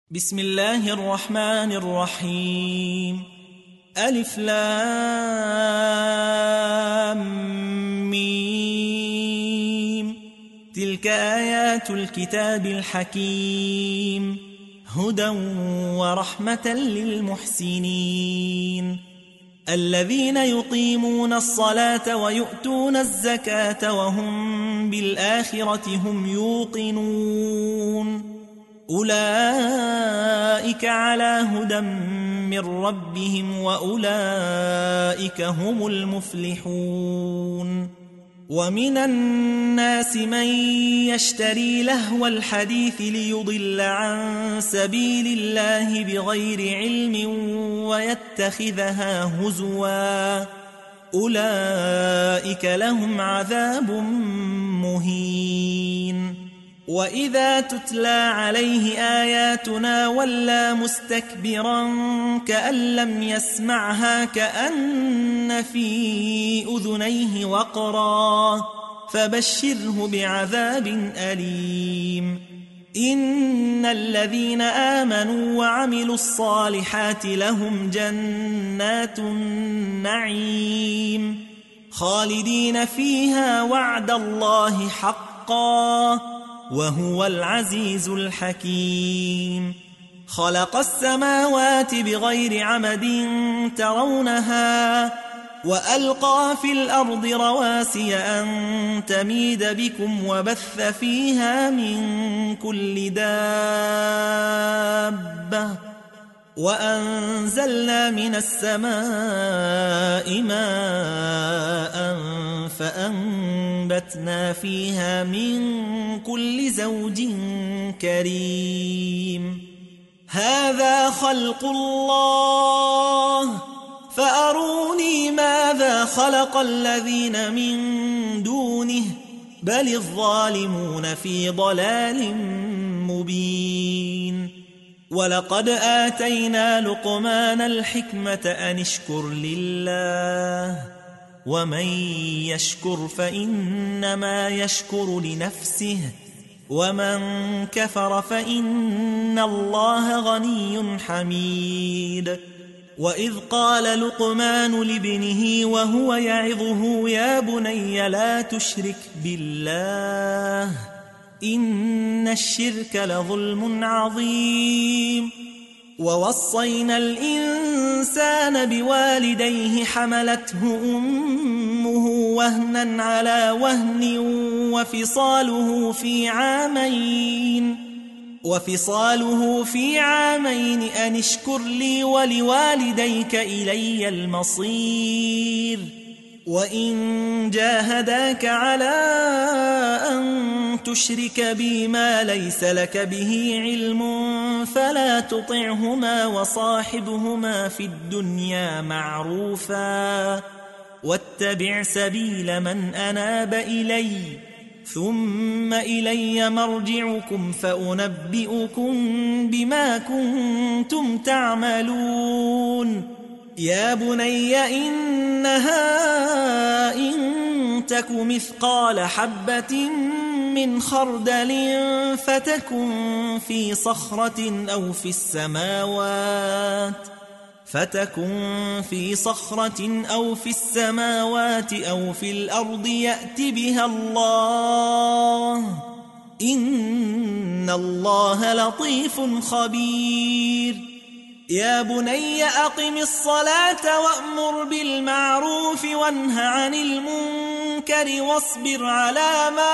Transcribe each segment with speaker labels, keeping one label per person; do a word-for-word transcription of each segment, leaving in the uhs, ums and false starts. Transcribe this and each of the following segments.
Speaker 1: بسم الله الرحمن الرحيم. ألف لام ميم. تلك آيات الكتاب الحكيم، هدى ورحمة للمحسنين الذين يقيمون الصلاة ويؤتون الزكاة وهم بالآخرة هم يوقنون. أولئك على هدى من ربهم وأولئك هم المفلحون. ومن الناس من يشتري لهو الحديث ليضل عن سبيل الله بغير علم ويتخذها هزوا، أولئك لهم عذاب مهين. وإذا تتلى عليه آياتنا ولى مستكبرا كأن لم يسمعها كأن في أذنيه وقرا، فبشره بعذاب أليم. إن الذين آمنوا وعملوا الصالحات لهم جنات النعيم خالدين فيها وعد الله حقا وهو العزيز الحكيم. خلق السماوات بغير عمد ترونها وألقى في الأرض رواسي أن تميد بكم وبث فيها من كل دابة وأنزلنا من السماء ماء فأنبتنا فيها من كل زوج كريم. هذا خلق الله فأروني ماذا خلق الذين من دونه بل الظالمون في ضلال مبين. ولقد آتينا لقمان الحكمة أن اشكر لله ومن يشكر فإنما يشكر لنفسه ومن كفر فإن الله غني حميد. وإذ قال لقمان لابنه وهو يعظه يا بني لا تشرك بالله إن الشرك لظلم عظيم. ووصينا الإنسان بوالديه حملته أمه وهنا على وهن وفصاله في عامين وفصاله في عامين أن اشكر لي ولوالديك إلي المصير. وإن جاهداك على أن تشرك بي ما ليس لك به علم فلا تطعهما وصاحبهما في الدنيا معروفا واتبع سبيل من أناب إلي ثم إلي مرجعكم فأنبئكم بما كنتم تعملون. يا بني إنها إن تك مثقال حبة من خردل فتكن في صخرة أو في السماوات فتكن في صخرة أو في السماوات أو في الأرض يأت بها الله إن الله لطيف خبير. يا بني أقم الصلاة وأمر بالمعروف وانه عن المنكر واصبر على ما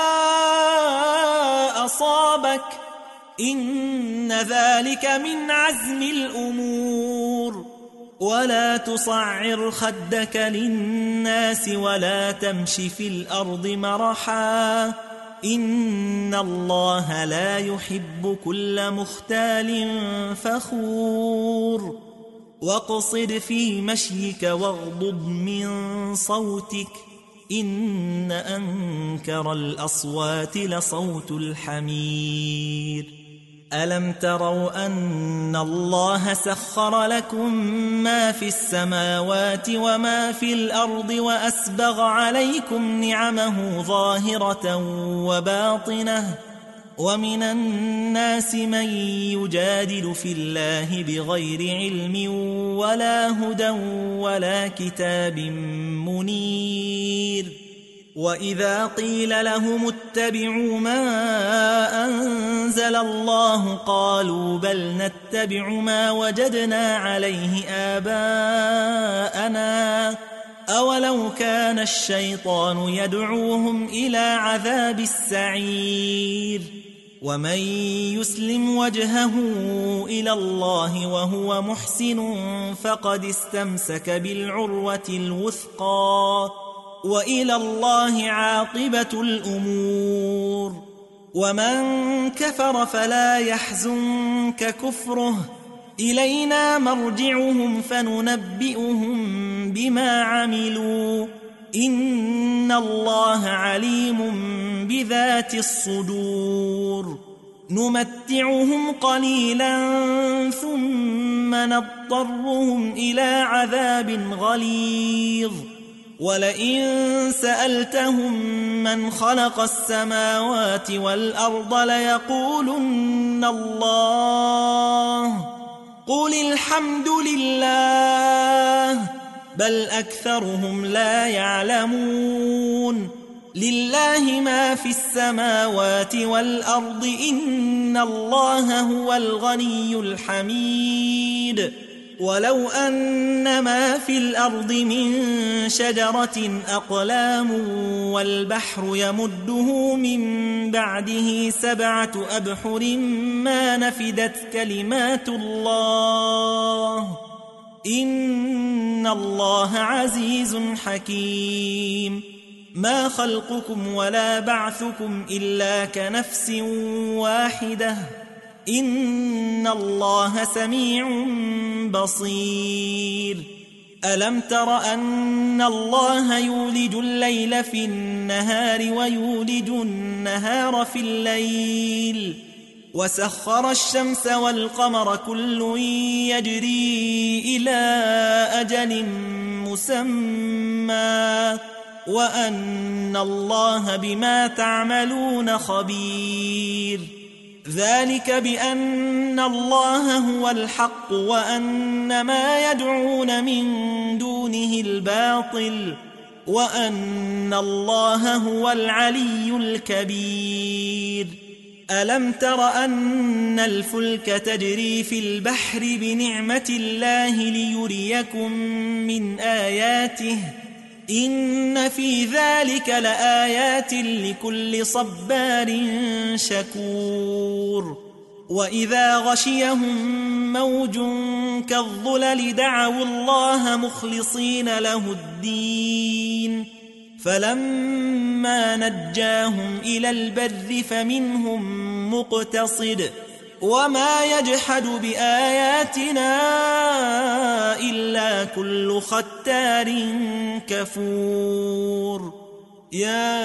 Speaker 1: أصابك إن ذلك من عزم الأمور. ولا تصعر خدك للناس ولا تمش في الأرض مرحا إن الله لا يحب كل مختال فخور. واقصد في مشيك واغضض من صوتك إن أنكر الأصوات لصوت الحمير. ألم تروا أن الله سخر لكم ما في السماوات وما في الأرض وأسبغ عليكم نعمه ظاهرة وباطنة ومن الناس من يجادل في الله بغير علم ولا هدى ولا كتاب منير وإذا قيل لهم اتبعوا ما أنزل الله قالوا بل نتبع ما وجدنا عليه آباءنا أولو كان الشيطان يدعوهم إلى عذاب السعير ومن يسلم وجهه إلى الله وهو محسن فقد استمسك بالعروة الوثقى وإلى الله عاقبة الأمور ومن كفر فلا يحزنك كفره إلينا مرجعهم فننبئهم بما عملوا إن الله عليم بذات الصدور نمتعهم قليلا ثم نضطرهم إلى عذاب غليظ ولئن سألتهم من خلق السماوات والأرض ليقولن الله قل الحمد لله بل أكثرهم لا يعلمون لله ما في السماوات والأرض إن الله هو الغني الحميد ولو أن ما في الأرض من شجرة أقلام والبحر يمده من بعده سبعة أبحر ما نفدت كلمات الله إن الله عزيز حكيم ما خلقكم ولا بعثكم إلا كنفس واحدة إن الله سميع بصير ألم تر أن الله يولج الليل في النهار ويولج النهار في الليل وسخر الشمس والقمر كل يجري إلى أجل مسمى وأن الله بما تعملون خبير ذلك بأن الله هو الحق وأن ما يدعون من دونه الباطل وأن الله هو العلي الكبير ألم تر أن الفلك تجري في البحر بنعمة الله ليريكم من آياته إن في ذلك لآيات لكل صبار شكور وإذا غشيهم موج كالظلل دعوا الله مخلصين له الدين فلما نجاهم إلى البر فمنهم مقتصد وما يجحد بآياتنا إلا كل ختار كفور يا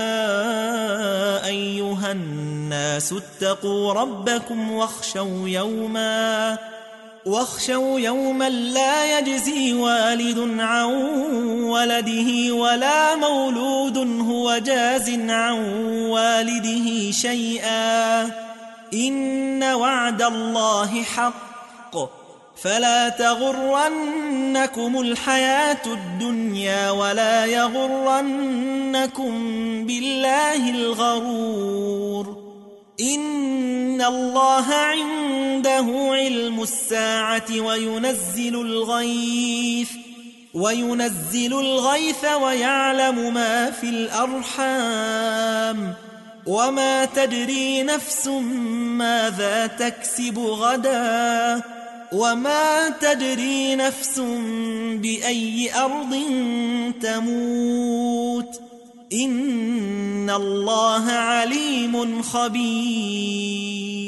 Speaker 1: أيها الناس اتقوا ربكم واخشوا يوما واخشوا يوما لا يجزي والد عن ولده ولا مولود هو جاز عن والده شيئا إن وعد الله حق فلا تغرنكم الحياة الدنيا ولا يغرنكم بالله الغرور إن الله عنده علم الساعة وينزل الغيث وينزل الغيث ويعلم ما في الأرحام وما تدري نفس ماذا تكسب غدا وما تدري نفس بأي أرض تموت إن الله عليم خبير